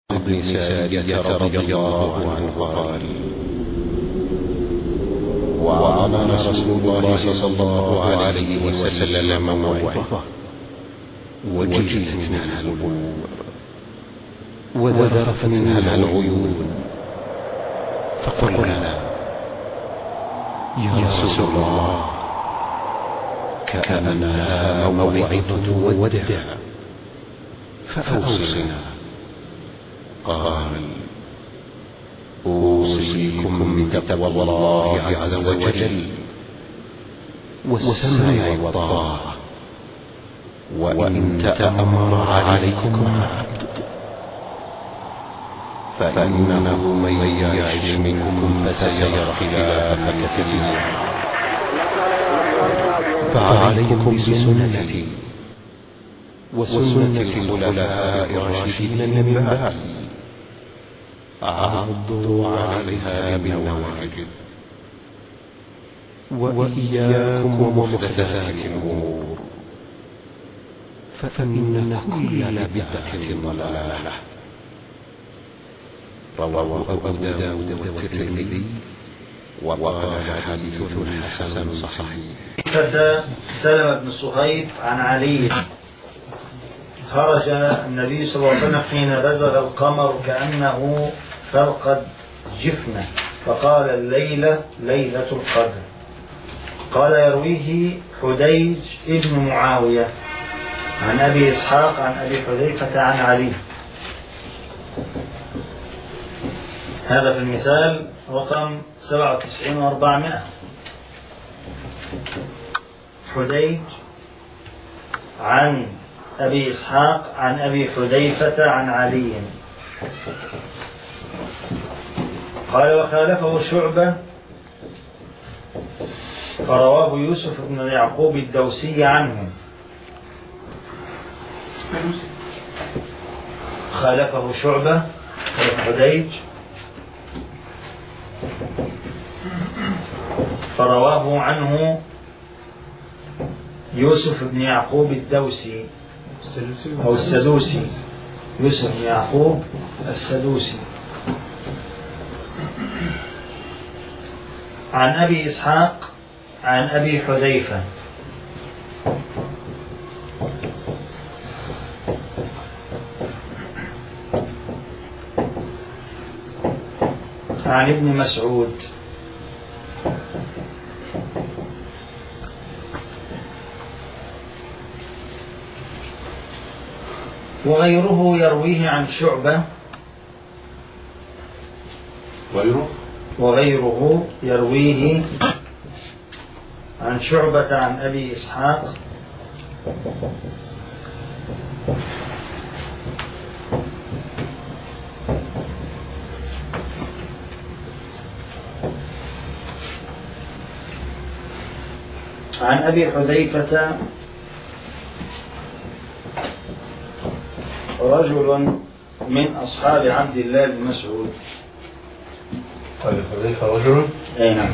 بن سارية رضي الله عنه قال: وعظنا رسول الله صلى الله عليه وسلم موعظة وجلت منها القلوب وذرفت منها العيون، فقلنا: يا رسول الله، كأنها موعظة وداع، فأوصنا. قال: أوصيكم بتقوى الله عز وجل والسمع والطاعة، وإن تأمر عليكم عبد، فإنه من يعش منكم فسيرى اختلافا كثيرا، فعليكم بسنتي وسنة الخلفاء الراشدين من بعدي، عضوا عليها بالنواجذ، وإياكم ومحدثات الأمور، فإن كل بدعة ضلالة. رواه أبو داود والترمذي وقال حديث حسن صحيح. حدث سلمة بن صهيب عن علي: خرج النبي صلى الله عليه وسلم حين بزغ القمر كأنه فرقد جفنة، فقال: الليلة ليلة القدر. قال: يرويه حديج ابن معاوية عن أبي إسحاق عن أبي حذيفة عن علي. هذا في المثال رقم 97 و400. حديج عن أبي إسحاق عن أبي حذيفة عن علي. قال: وخالفه شعبة فرواه يوسف بن يعقوب الدوسي عنه. خالفه شعبة حديج فرواه عنه يوسف بن يعقوب الدوسي أو السدوسي، يوسف بن يعقوب السدوسي، عن أبي إسحاق عن أبي حذيفة عن ابن مسعود. وغيره يرويه عن شعبة، وغيره يرويه عن شعبة عن أبي إسحاق عن أبي حذيفة رجل من أصحاب عبد الله بن مسعود. أبي حذيفة رجل؟ أي نعم.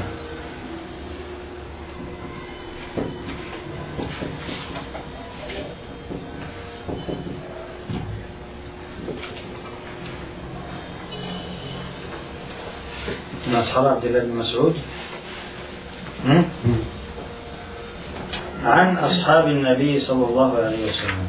من أصحاب عبد الله بن مسعود عن أصحاب النبي صلى الله عليه وسلم.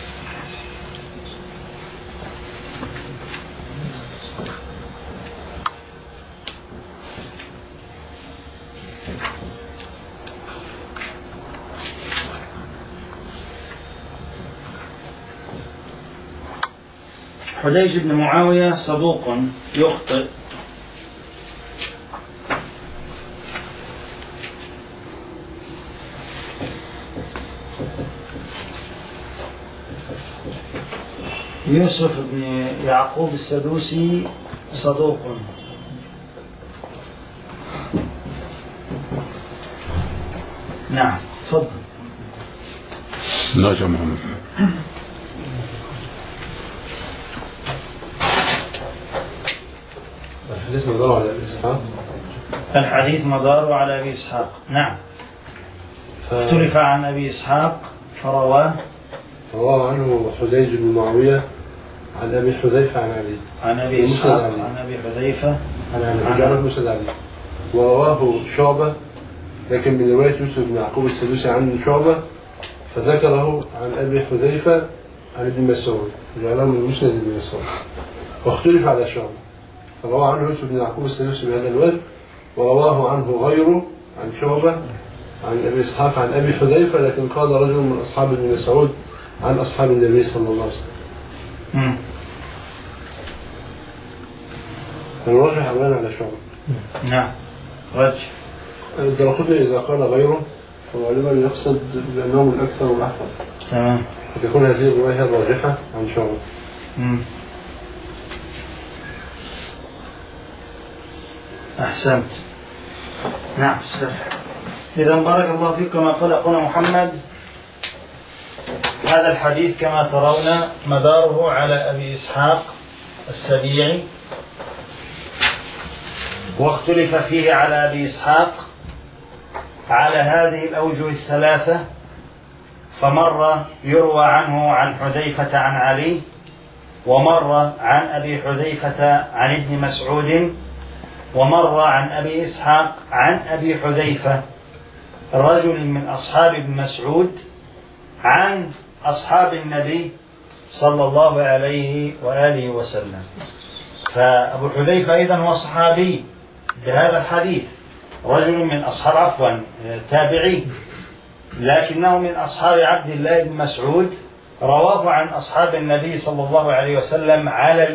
حديج بن معاوية صدوق يخطئ، يوسف بن يعقوب السدوسي صدوق. نعم، تفضل. لا جمعنا. الحديث مدار على أبي إسحاق. الحديث مدار على أبي إسحاق، نعم. اختلف عن أبي إسحاق فرواه عنه حديج بن معاوية عن أبي حذيفة عن علي. عن أبي إسحاق عن أبي حذيفة عن علي مسند علي. ورواه شعبة لكن من رواية يوسف بن يعقوب السدوسي عن شعبة فذكره عن أبي حذيفة عن ابن مسعود جعله من مسند ابن مسعود واختلف على شعبة فرواه عنه يوسف بن يعقوب السدوسي بهذا الوجه ورواه عنه غيره عن شعبة عن أبي إسحاق عن أبي حذيفة لكن قال رجل من أصحاب ابن مسعود عن أصحاب النبي صلى الله عليه وسلم. الراجح أولا على شعبة. نعم رجح. الدرقطني إذا قال غيره فغالبا يقصد بأنهم الأكثر والأحفظ. تمام. فتكون هذه الرواية الراجحة عن شعبة. أحسنت. نعم. إذا بارك الله فيكم. كما قال أخونا محمد هذا الحديث كما ترون مداره على أبي إسحاق السبيعي واختلف فيه على أبي إسحاق على هذه الأوجه الثلاثة فمرة يروى عنه عن حذيفة عن علي ومرة عن أبي حذيفة عن ابن مسعود ومرة عن أبي إسحاق عن أبي حذيفة رجل من أصحاب ابن مسعود عن أصحاب النبي صلى الله عليه وآله وسلم. فأبو حذيفة أيضا هو صحابي بهذا الحديث رجل من أصحاب تابعي لكنه من أصحاب عبد الله بن مسعود رواه عن أصحاب النبي صلى الله عليه وسلم على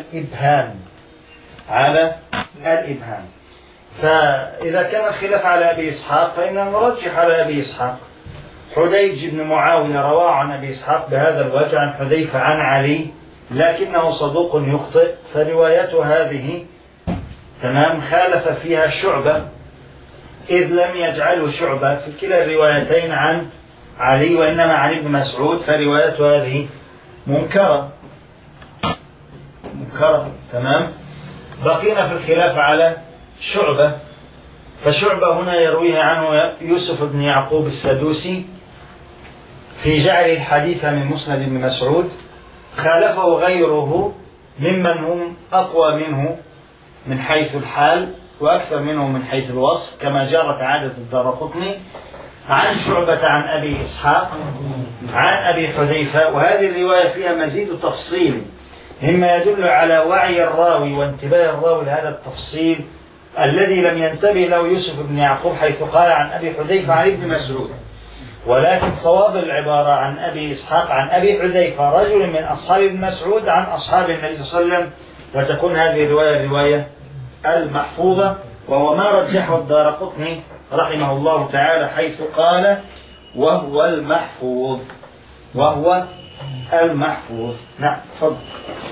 الإبهام. فإذا كان الخلاف على أبي إسحاق فإننا نرجح على أبي إسحاق. حديج بن معاوية رواه عن أبي إسحاق بهذا الوجه عن حذيفة عن علي لكنه صدوق يخطئ فروايته هذه تمام خالف فيها شعبة إذ لم يجعله شعبة في كلا الروايتين عن علي وإنما عن ابن مسعود فروايته هذه منكرة. تمام. بقينا في الخلاف على شعبة فشعبة هنا يرويه عنه يوسف بن يعقوب السدوسي في جعل الحديث من مسند ابن مسعود خالفه غيره ممن هم أقوى منه من حيث الحال وأكثر منه من حيث الوصف كما جرت عادة الدرقطني عن شعبة عن أبي إسحاق عن أبي حذيفة وهذه الرواية فيها مزيد تفصيل مما يدل على وعي الراوي وانتباه الراوي لهذا التفصيل الذي لم ينتبه له يوسف بن يعقوب حيث قال عن أبي حذيفة عن ابن مسعود ولكن صواب العبارة عن أبي إسحاق عن أبي حذيفة رجل من أصحاب ابن مسعود عن أصحاب النبي صلى الله عليه وسلم وتكون هذه الرواية المحفوظة وهو ما رجحه الدارقطني رحمه الله تعالى حيث قال وهو المحفوظ. نعم تفضل.